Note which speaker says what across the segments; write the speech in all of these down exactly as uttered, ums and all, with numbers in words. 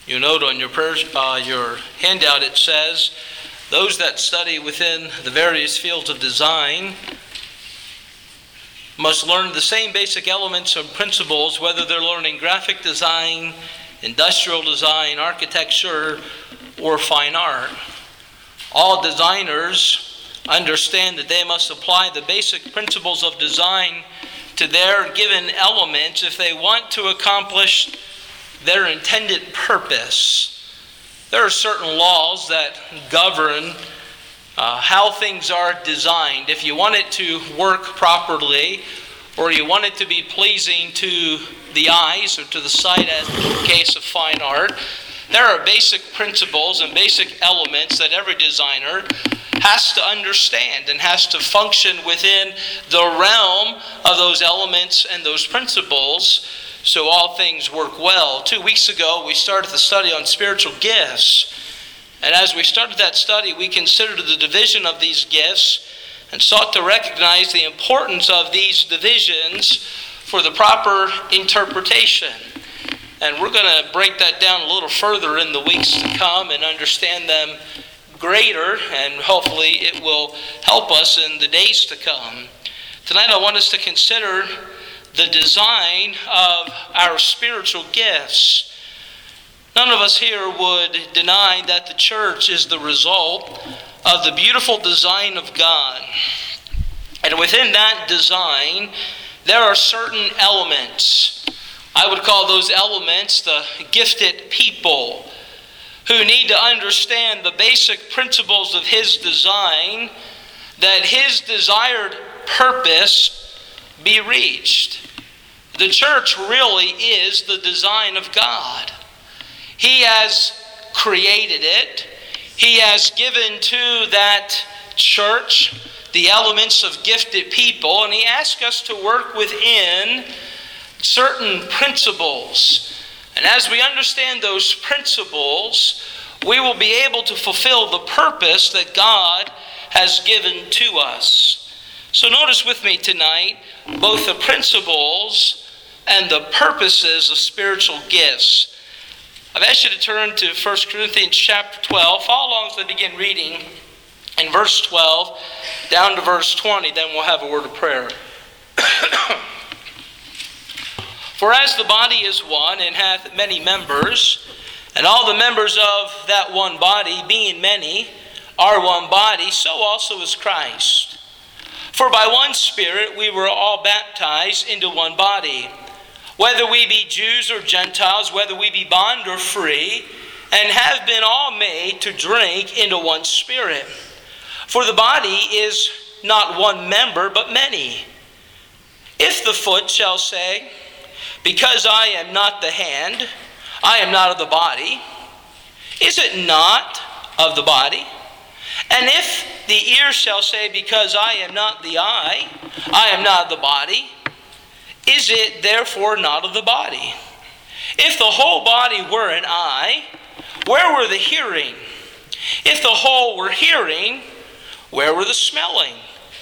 Speaker 1: You note on your, prayer, uh, your handout it says, those that study within the various fields of design must learn the same basic elements and principles, whether they're learning graphic design, industrial design, architecture, or fine art. All designers understand that they must apply the basic principles of design to their given elements if they want to accomplish their intended purpose. There are certain laws that govern uh, how things are designed. If you want it to work properly, or you want it to be pleasing to the eyes or to the sight, as in the case of fine art, there are basic principles and basic elements that every designer has to understand and has to function within the realm of those elements and those principles, so all things work well. Two weeks ago, we started the study on spiritual gifts. And as we started that study, we considered the division of these gifts and sought to recognize the importance of these divisions for the proper interpretation. And we're going to break that down a little further in the weeks to come and understand them greater, and hopefully it will help us in the days to come. Tonight I want us to consider the design of our spiritual gifts. None of us here would deny that the church is the result of the beautiful design of God. And within that design, there are certain elements. I would call those elements the gifted people, who need to understand the basic principles of His design, that His desired purpose be reached. The church really is the design of God. He has created it. He has given to that church the elements of gifted people, and He asks us to work within certain principles. And as we understand those principles, we will be able to fulfill the purpose that God has given to us. So notice with me tonight both the principles and the purposes of spiritual gifts. I've asked you to turn to First Corinthians chapter twelve. Follow along as I begin reading in verse twelve down to verse twenty. Then we'll have a word of prayer. For as the body is one, and hath many members, and all the members of that one body, being many, are one body, so also is Christ. For by one Spirit we were all baptized into one body, whether we be Jews or Gentiles, whether we be bond or free, and have been all made to drink into one Spirit. For the body is not one member, but many. If the foot shall say, because I am not the hand, I am not of the body, is it not of the body? And if the ear shall say, because I am not the eye, I am not of the body, is it therefore not of the body? If the whole body were an eye, where were the hearing? If the whole were hearing, where were the smelling?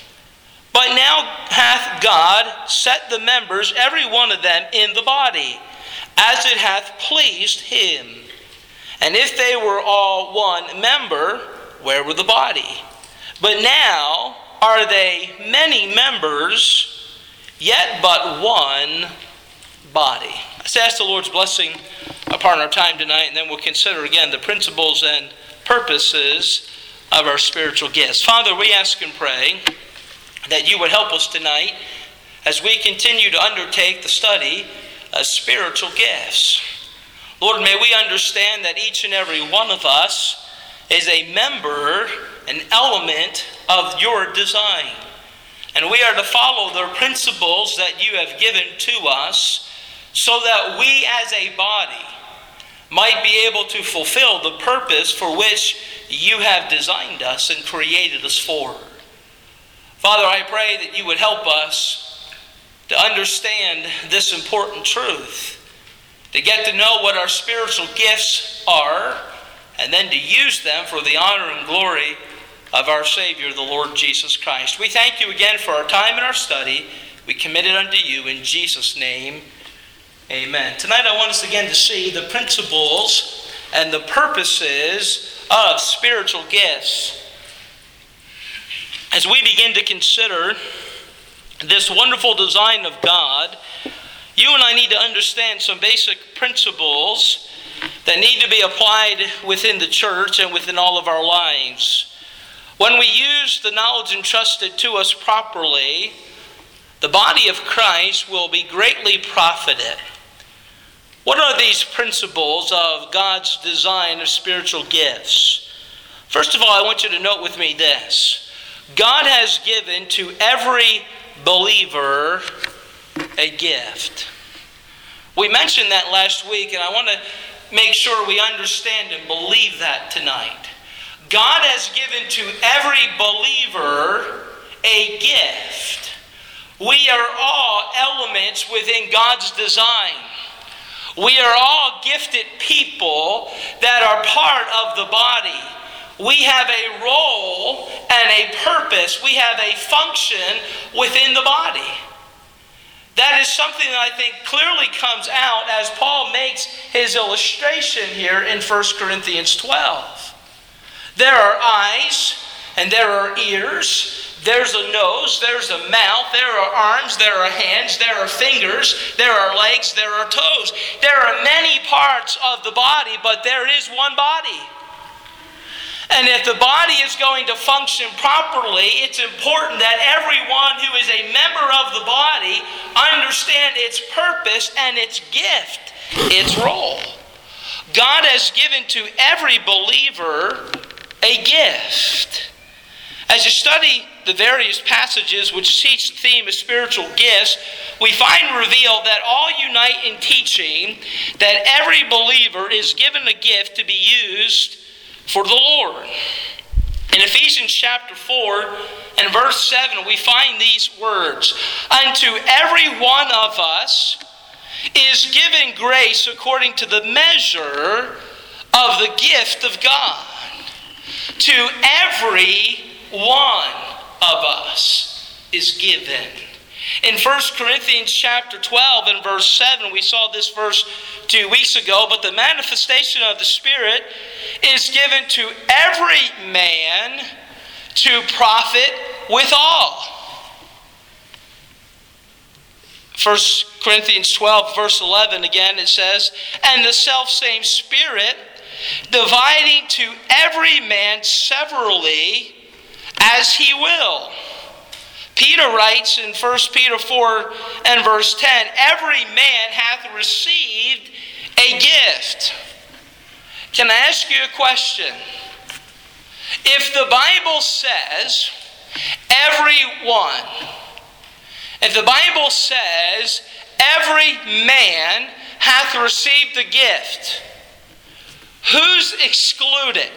Speaker 1: But now hath God set the members, every one of them, in the body, as it hath pleased Him. And if they were all one member, where were the body? But now are they many members, yet but one body. Let's ask the Lord's blessing upon our time tonight, and then we'll consider again the principles and purposes of our spiritual gifts. Father, we ask and pray that you would help us tonight as we continue to undertake the study of spiritual gifts. Lord, may we understand that each and every one of us is a member, an element of your design. And we are to follow the principles that you have given to us so that we as a body might be able to fulfill the purpose for which you have designed us and created us for. Father, I pray that you would help us to understand this important truth, to get to know what our spiritual gifts are, and then to use them for the honor and glory of our Savior, the Lord Jesus Christ. We thank you again for our time and our study. We commit it unto you in Jesus' name. Amen. Tonight I want us again to see the principles and the purposes of spiritual gifts. As we begin to consider this wonderful design of God, you and I need to understand some basic principles that need to be applied within the church and within all of our lives. When we use the knowledge entrusted to us properly, the body of Christ will be greatly profited. What are these principles of God's design of spiritual gifts? First of all, I want you to note with me this. God has given to every believer a gift. We mentioned that last week, and I want to make sure we understand and believe that tonight. God has given to every believer a gift. We are all elements within God's design. We are all gifted people that are part of the body. We have a role and a purpose. We have a function within the body. That is something that I think clearly comes out as Paul makes his illustration here in First Corinthians twelve. There are eyes and there are ears. There's a nose, there's a mouth, there are arms, there are hands, there are fingers, there are legs, there are toes. There are many parts of the body, but there is one body. And if the body is going to function properly, it's important that everyone who is a member of the body understand its purpose and its gift, its role. God has given to every believer a gift. As you study the various passages which teach the theme of spiritual gifts, we find revealed that all unite in teaching that every believer is given a gift to be used for the Lord. In Ephesians chapter four and verse seven, we find these words. Unto every one of us is given grace according to the measure of the gift of God. To every one of us is given. In First Corinthians chapter twelve and verse seven, we saw this verse two weeks ago, but the manifestation of the Spirit is given to every man to profit withal. First Corinthians twelve verse eleven again, it says, and the selfsame Spirit dividing to every man severally as he will. Peter writes in First Peter four and verse ten, every man hath received a gift. Can I ask you a question? If the Bible says everyone, if the Bible says every man hath received a gift, who's excluded?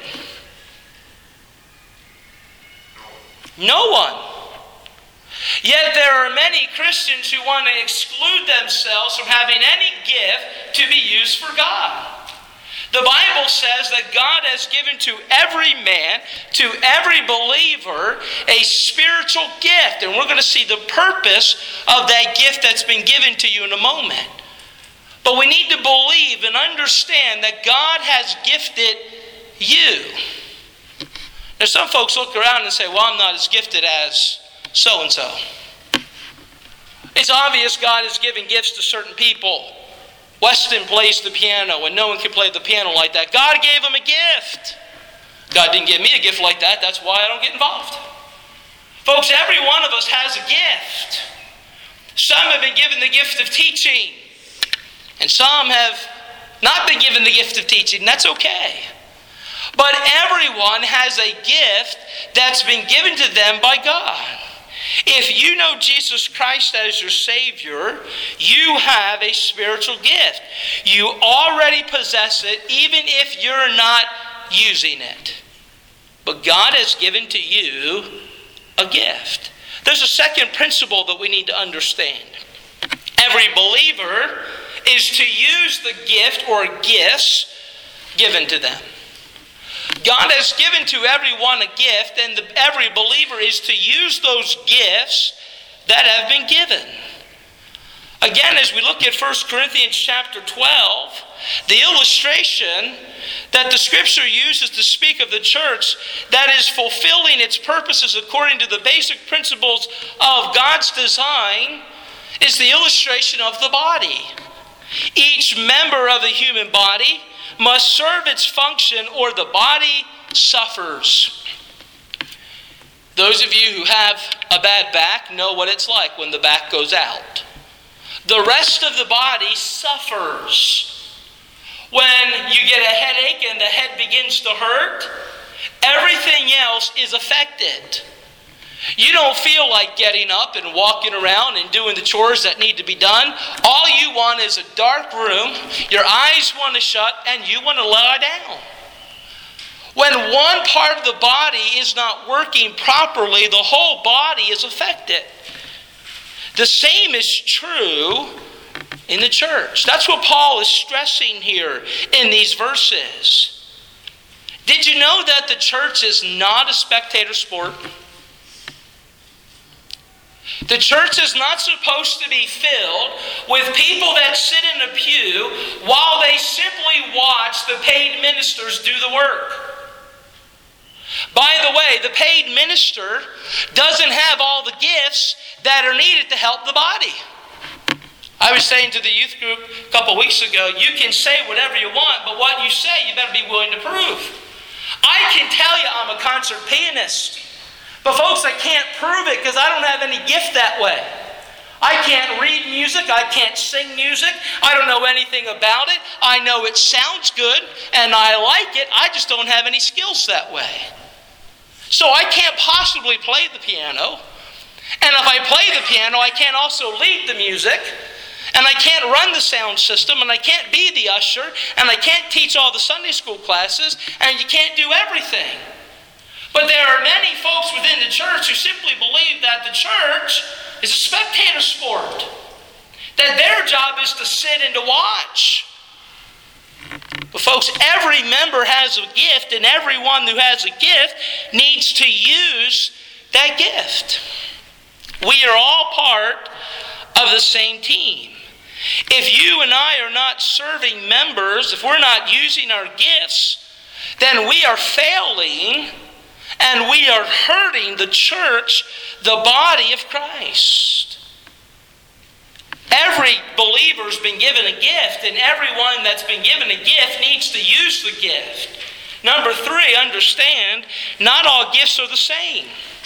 Speaker 1: No one. Yet there are many Christians who want to exclude themselves from having any gift to be used for God. The Bible says that God has given to every man, to every believer, a spiritual gift. And we're going to see the purpose of that gift that's been given to you in a moment. But we need to believe and understand that God has gifted you. Now some folks look around and say, well, I'm not as gifted as so-and-so. It's obvious God is giving gifts to certain people. Weston plays the piano and no one can play the piano like that. God gave him a gift. God didn't give me a gift like that. That's why I don't get involved. Folks, every one of us has a gift. Some have been given the gift of teaching. And some have not been given the gift of teaching. That's okay. But everyone has a gift that's been given to them by God. If you know Jesus Christ as your Savior, you have a spiritual gift. You already possess it, even if you're not using it. But God has given to you a gift. There's a second principle that we need to understand. Every believer is to use the gift or gifts given to them. God has given to everyone a gift, and the, every believer is to use those gifts that have been given. Again, as we look at First Corinthians chapter twelve, the illustration that the Scripture uses to speak of the church that is fulfilling its purposes according to the basic principles of God's design is the illustration of the body. Each member of the human body must serve its function or the body suffers. Those of you who have a bad back know what it's like when the back goes out. The rest of the body suffers. When you get a headache and the head begins to hurt, everything else is affected. You don't feel like getting up and walking around and doing the chores that need to be done. All you want is a dark room, your eyes want to shut, and you want to lie down. When one part of the body is not working properly, the whole body is affected. The same is true in the church. That's what Paul is stressing here in these verses. Did you know that the church is not a spectator sport? The church is not supposed to be filled with people that sit in a pew while they simply watch the paid ministers do the work. By the way, the paid minister doesn't have all the gifts that are needed to help the body. I was saying to the youth group a couple weeks ago, you can say whatever you want, but what you say you better be willing to prove. I can tell you I'm a concert pianist, but folks, I can't prove it because I don't have any gift that way. I can't read music, I can't sing music, I don't know anything about it. I know it sounds good and I like it, I just don't have any skills that way. So I can't possibly play the piano. And if I play the piano, I can't also lead the music. And I can't run the sound system. And I can't be the usher. And I can't teach all the Sunday school classes. And you can't do everything. But there are many folks within the church who simply believe that the church is a spectator sport. That their job is to sit and to watch. But folks, every member has a gift, and everyone who has a gift needs to use that gift. We are all part of the same team. If you and I are not serving members, if we're not using our gifts, then we are failing and we are hurting the church, the body of Christ. Every believer's been given a gift, and everyone that's been given a gift needs to use the gift. Number three, understand, not all gifts are the same.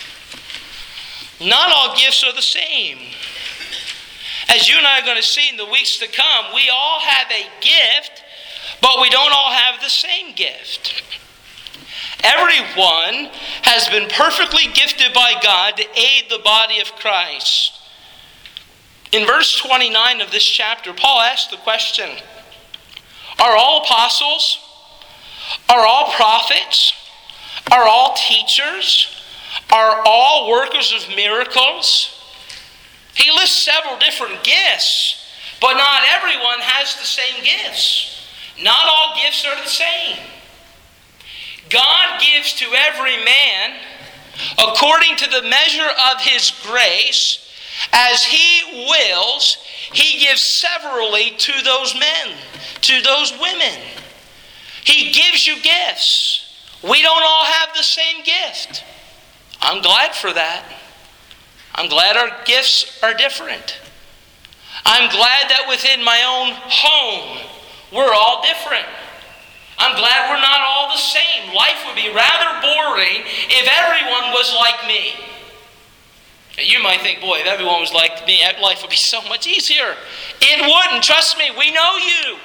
Speaker 1: Not all gifts are the same. As you and I are going to see in the weeks to come, we all have a gift, but we don't all have the same gift. Everyone has been perfectly gifted by God to aid the body of Christ. In verse twenty-nine of this chapter, Paul asks the question, are all apostles? Are all prophets? Are all teachers? Are all workers of miracles? He lists several different gifts, but not everyone has the same gifts. Not all gifts are the same. God gives to every man according to the measure of his grace. As he wills, he gives severally to those men, to those women. He gives you gifts. We don't all have the same gift. I'm glad for that. I'm glad our gifts are different. I'm glad that within my own home, we're all different. I'm glad we're not all the same. Life would be rather boring if everyone was like me. And you might think, boy, if everyone was like me, life would be so much easier. It wouldn't. Trust me, we know you.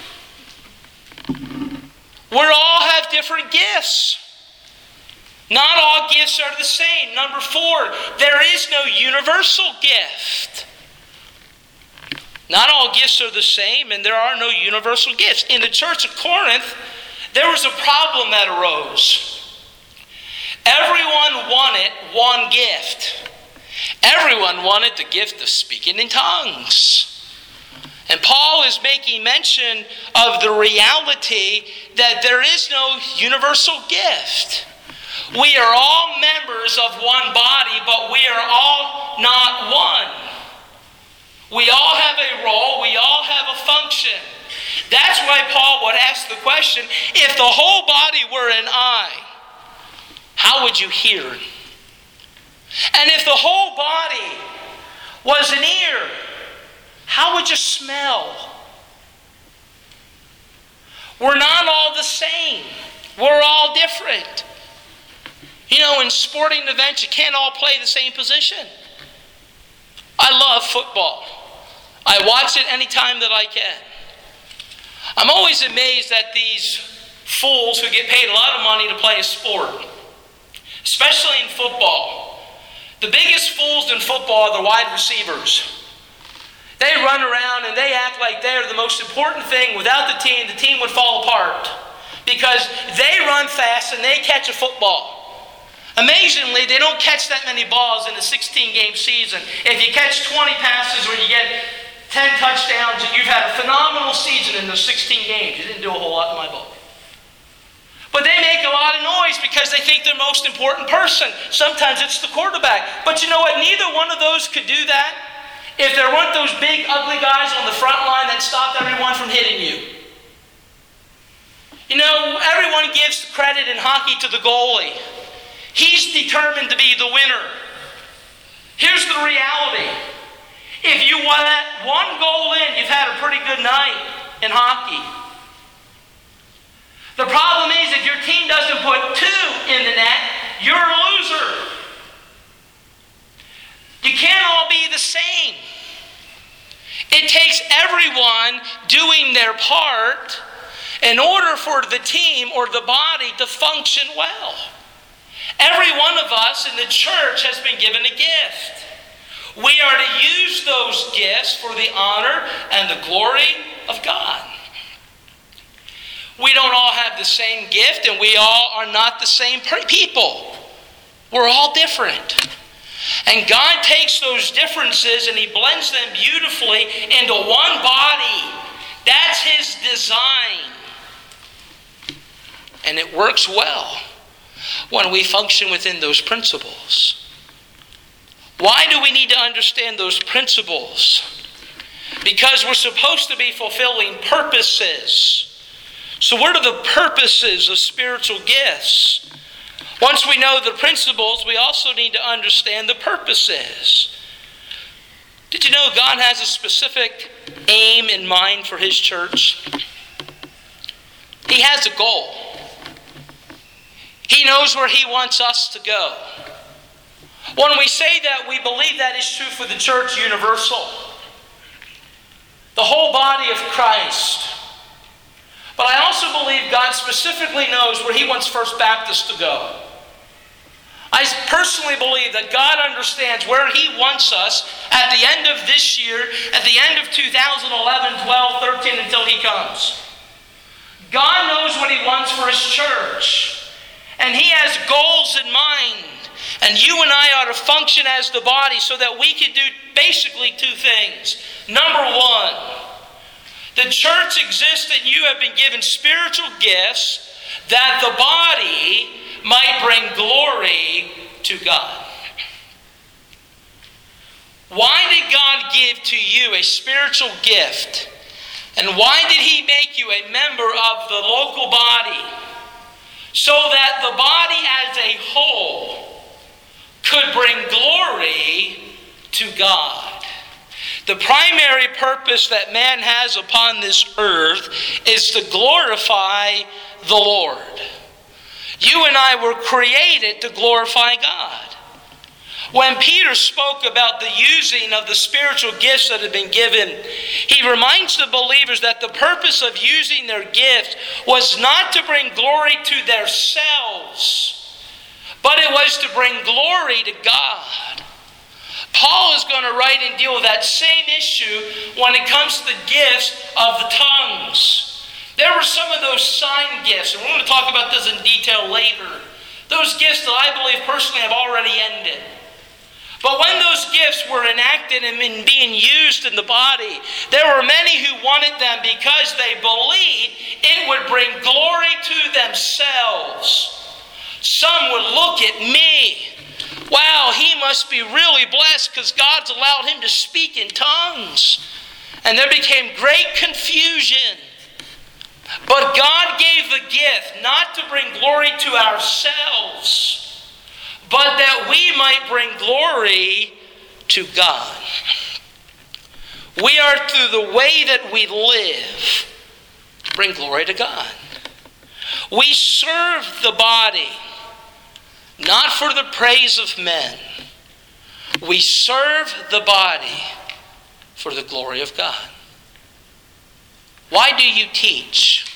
Speaker 1: We all have different gifts. Not all gifts are the same. Number four, there is no universal gift. Not all gifts are the same, and there are no universal gifts. In the church of Corinth, there was a problem that arose. Everyone wanted one gift. Everyone wanted the gift of speaking in tongues. And Paul is making mention of the reality that there is no universal gift. We are all members of one body, but we are all not one. We all have a role. We all have a function. That's why Paul would ask the question, if the whole body were an eye, how would you hear? And if the whole body was an ear, how would you smell? We're not all the same. We're all different. You know, in sporting events, you can't all play the same position. I love football. I watch it anytime that I can. I'm always amazed at these fools who get paid a lot of money to play a sport, especially in football. The biggest fools in football are the wide receivers. They run around and they act like they're the most important thing. Without the team, the team would fall apart because they run fast and they catch a football. Amazingly, they don't catch that many balls in a sixteen-game season. If you catch twenty passes or you get ten touchdowns, you've had a phenomenal season in those sixteen games. You didn't do a whole lot in my book. But they make a lot of noise because they think they're the most important person. Sometimes it's the quarterback. But you know what? Neither one of those could do that if there weren't those big, ugly guys on the front line that stopped everyone from hitting you. You know, everyone gives credit in hockey to the goalie. He's determined to be the winner. Here's the reality. If you let one goal in, you've had a pretty good night in hockey. The problem is if your team doesn't put two in the net, you're a loser. You can't all be the same. It takes everyone doing their part in order for the team or the body to function well. Every one of us in the church has been given a gift. We are to use those gifts for the honor and the glory of God. We don't all have the same gift, and we all are not the same people. We're all different. And God takes those differences and He blends them beautifully into one body. That's His design. And it works well when we function within those principles. Why do we need to understand those principles? Because we're supposed to be fulfilling purposes. So what are the purposes of spiritual gifts? Once we know the principles, we also need to understand the purposes. Did you know God has a specific aim in mind for His church? He has a goal. He knows where He wants us to go. When we say that, we believe that is true for the church universal, the whole body of Christ. But I also believe God specifically knows where He wants First Baptist to go. I personally believe that God understands where He wants us at the end of this year, at the end of two thousand eleven, twelve, thirteen, until He comes. God knows what He wants for His church. And He has goals in mind. And you and I ought to function as the body so that we can do basically two things. Number one, the church exists and you have been given spiritual gifts that the body might bring glory to God. Why did God give to you a spiritual gift? And why did He make you a member of the local body? So that the body as a whole could bring glory to God. The primary purpose that man has upon this earth is to glorify the Lord. You and I were created to glorify God. When Peter spoke about the using of the spiritual gifts that have been given, he reminds the believers that the purpose of using their gift was not to bring glory to themselves, but it was to bring glory to God. Paul is going to write and deal with that same issue when it comes to the gifts of the tongues. There were some of those sign gifts, and we're going to talk about this in detail later. Those gifts that I believe personally have already ended. But when those gifts were enacted and being used in the body, there were many who wanted them because they believed it would bring glory to themselves. Some would look at me Wow, he must be really blessed because God's allowed him to speak in tongues. And there became great confusion. But God gave the gift not to bring glory to ourselves, but that we might bring glory to God. We are, through the way that we live, to bring glory to God. We serve the body not for the praise of men. We serve the body for the glory of God. Why do you teach?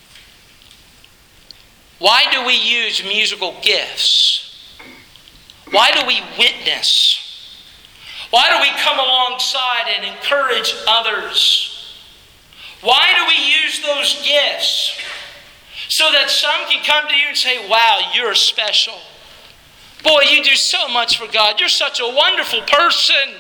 Speaker 1: Why do we use musical gifts? Why do we witness? Why do we come alongside and encourage others? Why do we use those gifts? So that some can come to you and say, wow, you're special. Boy, you do so much for God. You're such a wonderful person.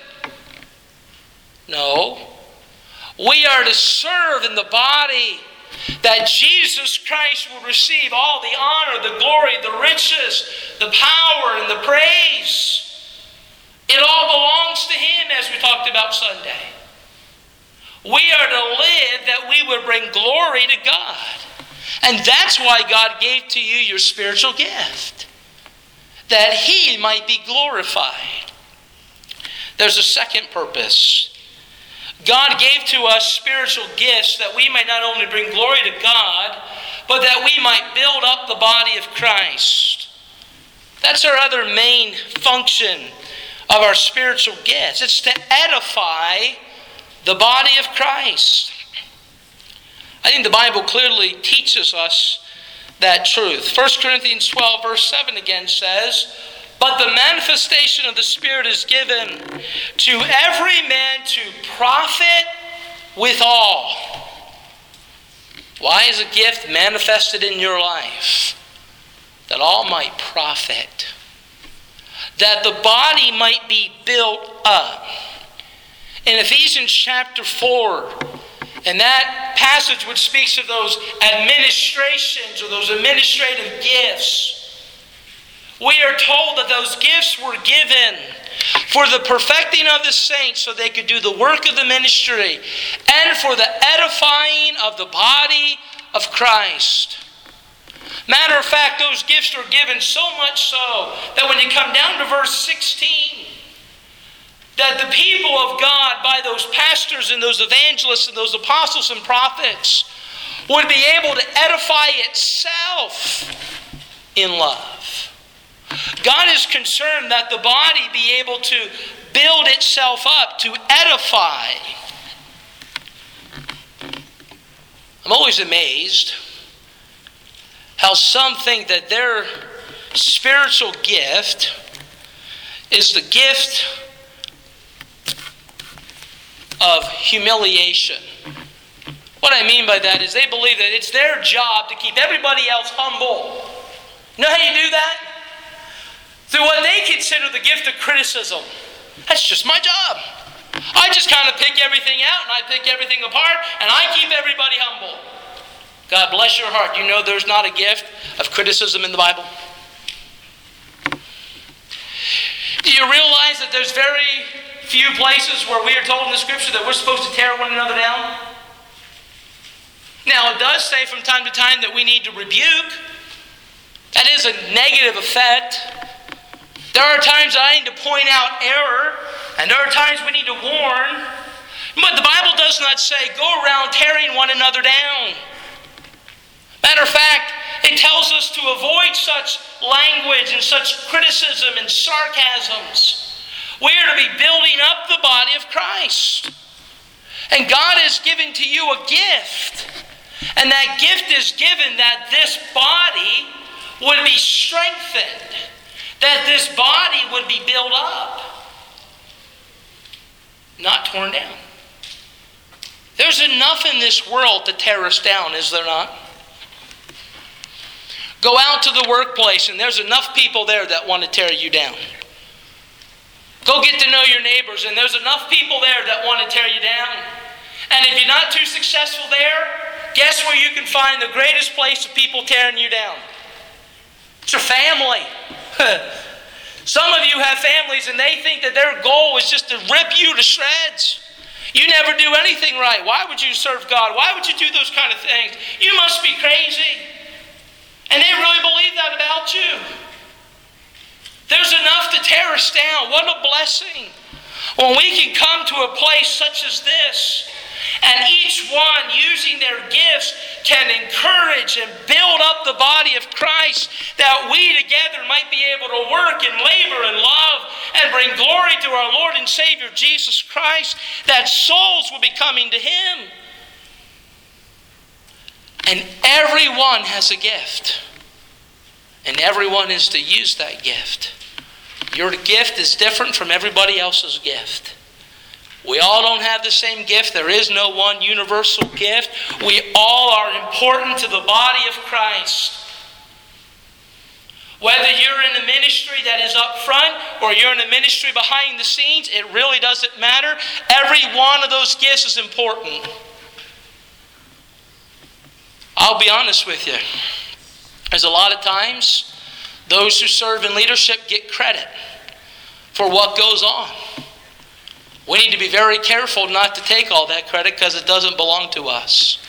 Speaker 1: No. We are to serve in the body that Jesus Christ will receive all the honor, the glory, the riches, the power, and the praise. It all belongs to Him, as we talked about Sunday. We are to live that we would bring glory to God. And that's why God gave to you your spiritual gift, that He might be glorified. There's a second purpose. God gave to us spiritual gifts that we might not only bring glory to God, but that we might build up the body of Christ. That's our other main function of our spiritual gifts. It's to edify the body of Christ. I think the Bible clearly teaches us that truth. First Corinthians twelve verse seven again says, but the manifestation of the Spirit is given to every man to profit withal. Why is a gift manifested in your life? That all might profit. That the body might be built up. In Ephesians chapter four, and that passage which speaks of those administrations or those administrative gifts, we are told that those gifts were given for the perfecting of the saints so they could do the work of the ministry and for the edifying of the body of Christ. Matter of fact, those gifts are given so much so that when you come down to verse sixteen, that the people of God, by those pastors and those evangelists and those apostles and prophets, would be able to edify itself in love. God is concerned that the body be able to build itself up, to edify. I'm always amazed how some think that their spiritual gift is the gift of humiliation. What I mean by that is they believe that it's their job to keep everybody else humble. You know how you do that? Through what they consider the gift of criticism. That's just my job. I just kind of pick everything out and I pick everything apart and I keep everybody humble. God bless your heart. You know there's not a gift of criticism in the Bible? Do you realize that there's very few places where we are told in the Scripture that we're supposed to tear one another down? Now, it does say from time to time that we need to rebuke. That is a negative effect. There are times I need to point out error, and there are times we need to warn. But the Bible does not say, go around tearing one another down. Matter of fact, it tells us to avoid such language and such criticism and sarcasms. We are to be building up the body of Christ. And God has given to you a gift. And that gift is given that this body would be strengthened. That this body would be built up. Not torn down. There's enough in this world to tear us down, is there not? Go out to the workplace and there's enough people there that want to tear you down. Go get to know your neighbors and there's enough people there that want to tear you down. And if you're not too successful there, guess where you can find the greatest place of people tearing you down? It's your family. Some of you have families and they think that their goal is just to rip you to shreds. You never do anything right. Why would you serve God? Why would you do those kind of things? You must be crazy. And they really believe that about you. There's enough to tear us down. What a blessing when we can come to a place such as this, and each one using their gifts can encourage and build up the body of Christ, that we together might be able to work and labor and love and bring glory to our Lord and Savior Jesus Christ, that souls will be coming to Him. And everyone has a gift, and everyone is to use that gift. Your gift is different from everybody else's gift. We all don't have the same gift. There is no one universal gift. We all are important to the body of Christ. Whether you're in a ministry that is up front or you're in a ministry behind the scenes, it really doesn't matter. Every one of those gifts is important. I'll be honest with you. There's a lot of times those who serve in leadership get credit for what goes on. We need to be very careful not to take all that credit because it doesn't belong to us.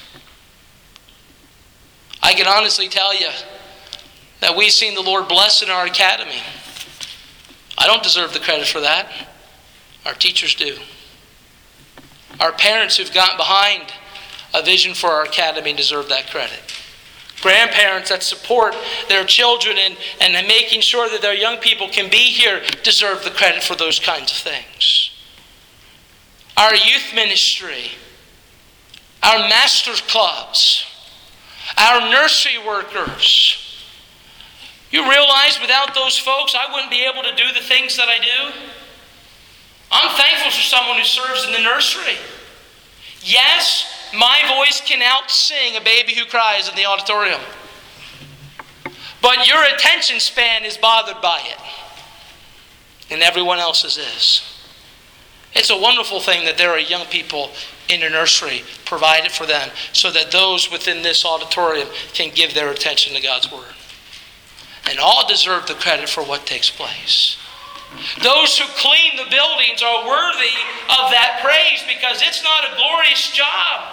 Speaker 1: I can honestly tell you that we've seen the Lord bless in our academy. I don't deserve the credit for that. Our teachers do. Our parents who've gotten behind a vision for our academy deserve that credit. Grandparents that support their children and, and making sure that their young people can be here deserve the credit for those kinds of things. Our youth ministry, our master's clubs, our nursery workers. You realize without those folks, I wouldn't be able to do the things that I do? I'm thankful for someone who serves in the nursery. Yes, my voice can out-sing a baby who cries in the auditorium. But your attention span is bothered by it. And everyone else's is. It's a wonderful thing that there are young people in a nursery provided for them so that those within this auditorium can give their attention to God's Word. And all deserve the credit for what takes place. Those who clean the buildings are worthy of that praise because it's not a glorious job.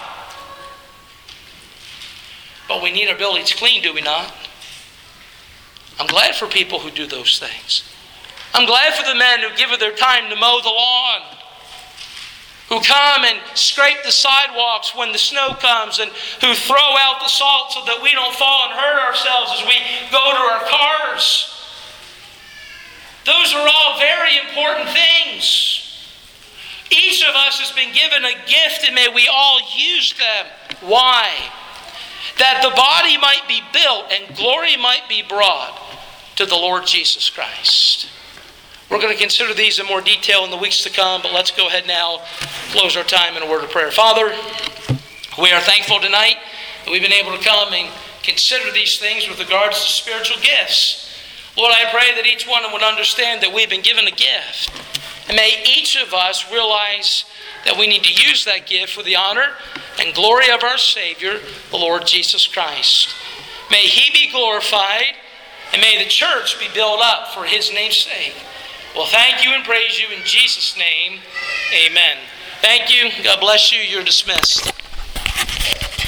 Speaker 1: But we need our buildings clean, do we not? I'm glad for people who do those things. I'm glad for the men who give of their time to mow the lawn, who come and scrape the sidewalks when the snow comes, and who throw out the salt so that we don't fall and hurt ourselves as we go to our cars. Those are all very important things. Each of us has been given a gift, and may we all use them. Why? That the body might be built and glory might be brought to the Lord Jesus Christ. We're going to consider these in more detail in the weeks to come, but let's go ahead now, close our time in a word of prayer. Father, we are thankful tonight that we've been able to come and consider these things with regards to spiritual gifts. Lord, I pray that each one would understand that we've been given a gift. And may each of us realize that we need to use that gift for the honor and glory of our Savior, the Lord Jesus Christ. May He be glorified, and may the church be built up for His name's sake. Well, thank you and praise you in Jesus' name. Amen. Thank you. God bless you. You're dismissed.